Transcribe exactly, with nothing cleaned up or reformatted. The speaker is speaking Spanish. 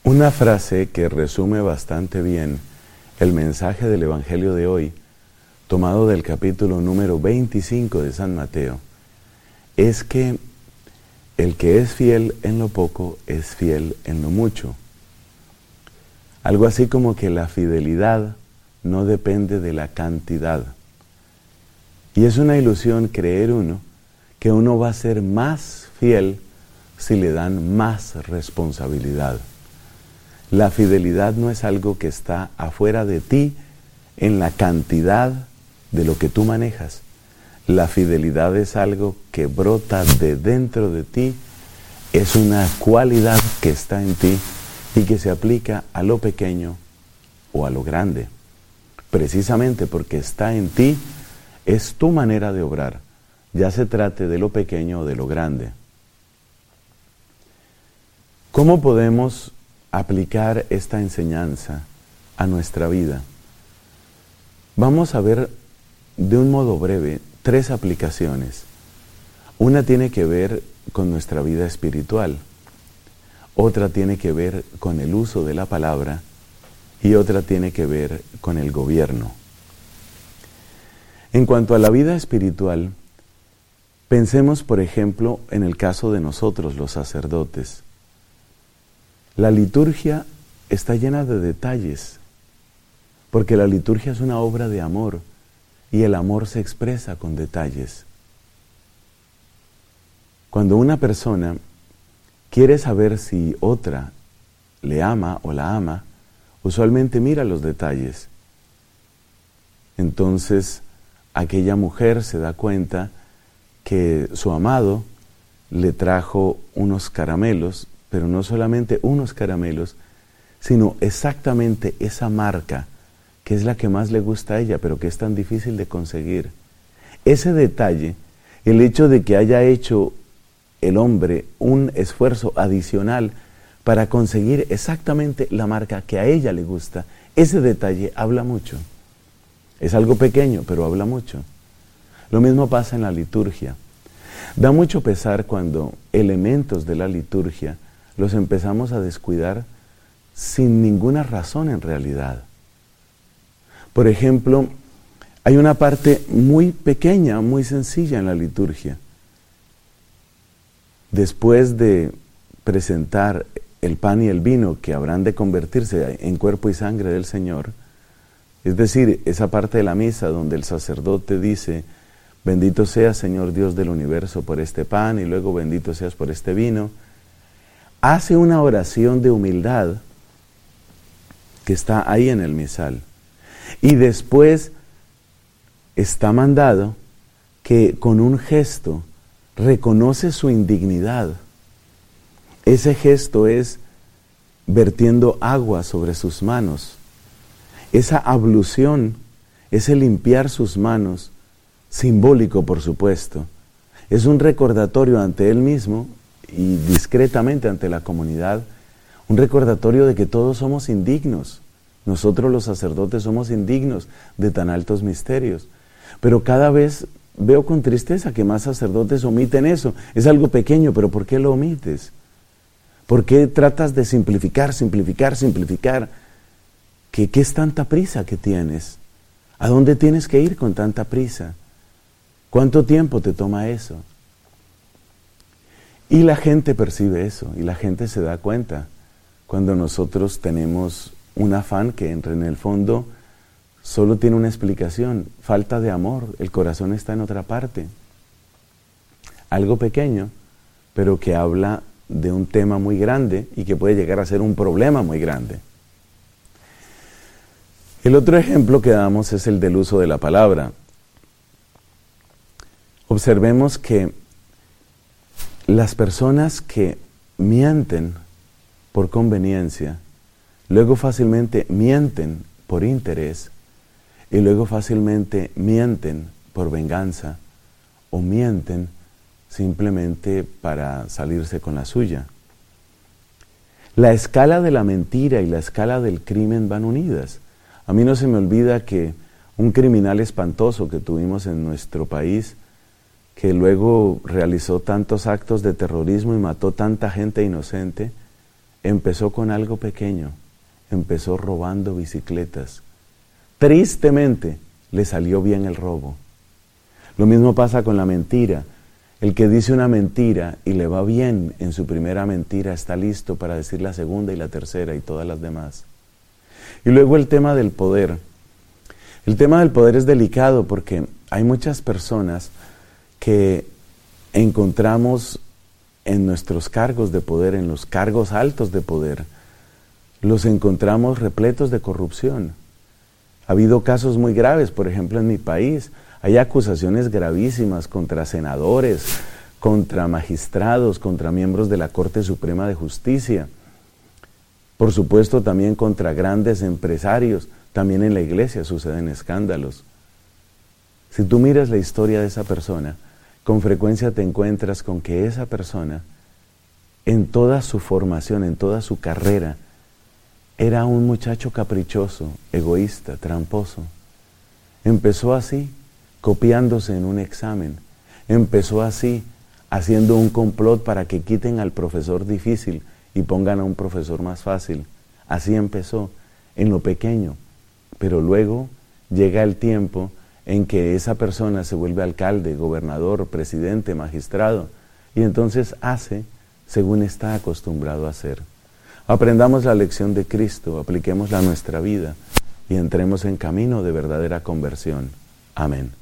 Una frase que resume bastante bien el mensaje del Evangelio de hoy, tomado del capítulo número veinticinco de San Mateo, es que el que es fiel en lo poco es fiel en lo mucho. Algo así como que la fidelidad no depende de la cantidad. Y es una ilusión creer uno que uno va a ser más fiel si le dan más responsabilidad. La fidelidad no es algo que está afuera de ti en la cantidad de lo que tú manejas. La fidelidad es algo que brota de dentro de ti, es una cualidad que está en ti y que se aplica a lo pequeño o a lo grande. Precisamente porque está en ti, es tu manera de obrar, ya se trate de lo pequeño o de lo grande. ¿Cómo podemos aplicar esta enseñanza a nuestra vida? Vamos a ver de un modo breve tres aplicaciones. Una tiene que ver con nuestra vida espiritual, otra tiene que ver con el uso de la palabra y otra tiene que ver con el gobierno. En cuanto a la vida espiritual, pensemos por ejemplo en el caso de nosotros los sacerdotes. La liturgia está llena de detalles, porque la liturgia es una obra de amor y el amor se expresa con detalles. Cuando una persona quiere saber si otra le ama o la ama, usualmente mira los detalles. Entonces, aquella mujer se da cuenta que su amado le trajo unos caramelos, pero no solamente unos caramelos, sino exactamente esa marca, que es la que más le gusta a ella, pero que es tan difícil de conseguir. Ese detalle, el hecho de que haya hecho el hombre un esfuerzo adicional para conseguir exactamente la marca que a ella le gusta, ese detalle habla mucho. Es algo pequeño, pero habla mucho. Lo mismo pasa en la liturgia. Da mucho pesar cuando elementos de la liturgia los empezamos a descuidar sin ninguna razón en realidad. Por ejemplo, hay una parte muy pequeña, muy sencilla en la liturgia. Después de presentar el pan y el vino que habrán de convertirse en cuerpo y sangre del Señor, es decir, esa parte de la misa donde el sacerdote dice: bendito seas, Señor Dios del universo, por este pan, y luego bendito seas por este vino, hace una oración de humildad que está ahí en el misal. Y después está mandado que con un gesto reconoce su indignidad. Ese gesto es vertiendo agua sobre sus manos. Esa ablución, ese limpiar sus manos, simbólico por supuesto, es un recordatorio ante él mismo y discretamente ante la comunidad, un recordatorio de que todos somos indignos. Nosotros los sacerdotes somos indignos de tan altos misterios. Pero cada vez veo con tristeza que más sacerdotes omiten eso. Es algo pequeño, pero ¿por qué lo omites? ¿Por qué tratas de simplificar, simplificar, simplificar? ¿Qué, qué es tanta prisa que tienes? ¿A dónde tienes que ir con tanta prisa? ¿Cuánto tiempo te toma eso? Y la gente percibe eso, y la gente se da cuenta cuando nosotros tenemos un afán que en el fondo solo tiene una explicación: falta de amor, el corazón está en otra parte. Algo pequeño, pero que habla de un tema muy grande y que puede llegar a ser un problema muy grande. El otro ejemplo que damos es el del uso de la palabra. Observemos que las personas que mienten por conveniencia, luego fácilmente mienten por interés y luego fácilmente mienten por venganza o mienten simplemente para salirse con la suya. La escala de la mentira y la escala del crimen van unidas. A mí no se me olvida que un criminal espantoso que tuvimos en nuestro país, que luego realizó tantos actos de terrorismo y mató tanta gente inocente, empezó con algo pequeño, empezó robando bicicletas. Tristemente le salió bien el robo. Lo mismo pasa con la mentira. El que dice una mentira y le va bien en su primera mentira está listo para decir la segunda y la tercera y todas las demás. Y luego el tema del poder. El tema del poder es delicado porque hay muchas personas que encontramos en nuestros cargos de poder, en los cargos altos de poder, los encontramos repletos de corrupción. Ha habido casos muy graves, por ejemplo en mi país, hay acusaciones gravísimas contra senadores, contra magistrados, contra miembros de la Corte Suprema de Justicia, por supuesto también contra grandes empresarios, también en la iglesia suceden escándalos. Si tú miras la historia de esa persona, con frecuencia te encuentras con que esa persona, en toda su formación, en toda su carrera, era un muchacho caprichoso, egoísta, tramposo. Empezó así, copiándose en un examen. Empezó así, haciendo un complot para que quiten al profesor difícil y pongan a un profesor más fácil. Así empezó, en lo pequeño. Pero luego llega el tiempo en que esa persona se vuelve alcalde, gobernador, presidente, magistrado, y entonces hace según está acostumbrado a hacer. Aprendamos la lección de Cristo, apliquémosla a nuestra vida y entremos en camino de verdadera conversión. Amén.